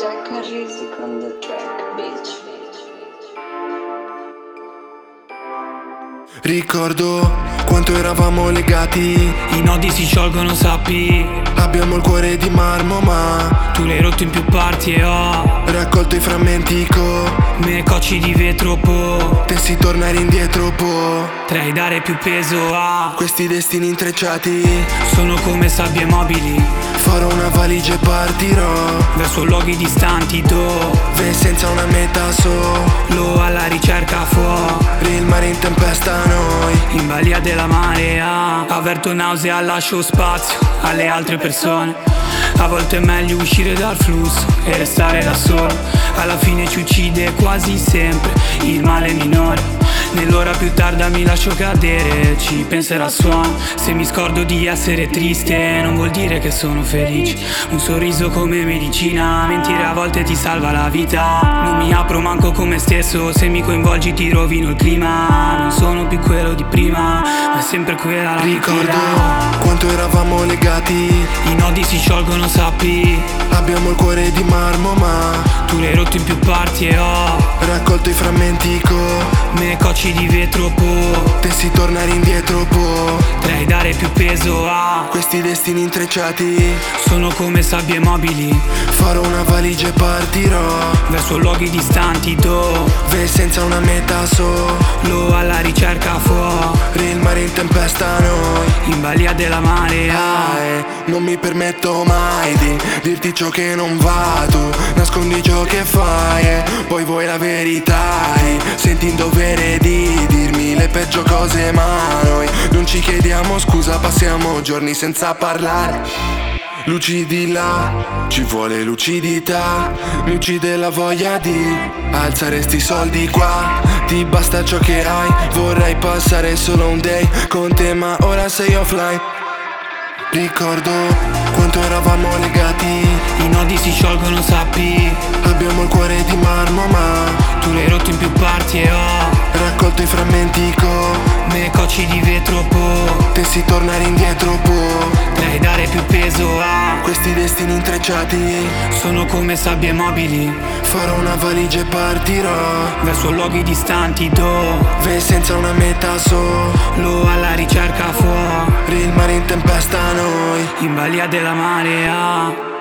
Jack Carrisi con the track, bitch. Ricordo quanto eravamo legati, i nodi si sciolgono, sappi. abbiamo il cuore di marmo ma Tu l'hai rotto in più parti e ho raccolto i frammenti me cocci di vetro, potessi tornare indietro, potrei dare più peso a questi destini intrecciati. Sono come sabbie mobili, Farò una valigia e partirò verso luoghi distanti dove senza una meta solo alla ricerca fuori. il mare in tempesta a noi. In balia della marea avverto nausea, lascio spazio alle altre persone. A volte è meglio uscire dal flusso e restare da solo. Alla fine ci uccide quasi sempre il male minore. Nell'ora più tarda mi lascio cadere, ci penserà il suono. Se mi scordo di essere triste non vuol dire che sono felice. Un sorriso come medicina, mentire a volte ti salva la vita. Non mi apro manco con me stesso, se mi coinvolgi ti rovino il clima. Non sono più quello di prima, ma è sempre quella la mia Ricordo cura. quanto eravamo legati, I nodi si sciolgono, sappi. abbiamo il cuore di marmo ma Tu l'hai rotto in più parti e ho raccolto i frammenti me cocci di vetro, potessi tornare indietro, potrei dare più peso a questi destini intrecciati. Sono come sabbie mobili, Farò una valigia e partirò verso luoghi distanti dove senza una meta solo alla ricerca fuori. il mare in tempesta a noi. In balia della marea Non mi permetto mai di dirti ciò che non va, tu nascondi ciò che fai e poi vuoi la verità e senti il dovere di dirmi le peggio cose, ma noi non ci chiediamo scusa, passiamo giorni senza parlare. Lucidi là, ci vuole lucidità, mi uccide la voglia di alzare sti soldi qua. Ti basta ciò che hai, vorrei passare solo un day con te ma ora sei offline. Ricordo quanto eravamo legati, i nodi si sciolgono, sappi. abbiamo il cuore di marmo ma Tu l'hai rotto in più parti e ho raccolto i frammenti me cocci di vetro, potessi tornare indietro, potrei dare più peso a questi destini intrecciati. Sono come sabbie mobili, Farò una valigia e partirò verso luoghi distanti dove senza una meta solo alla ricerca fuori. il mare in tempesta a noi. In balia della marea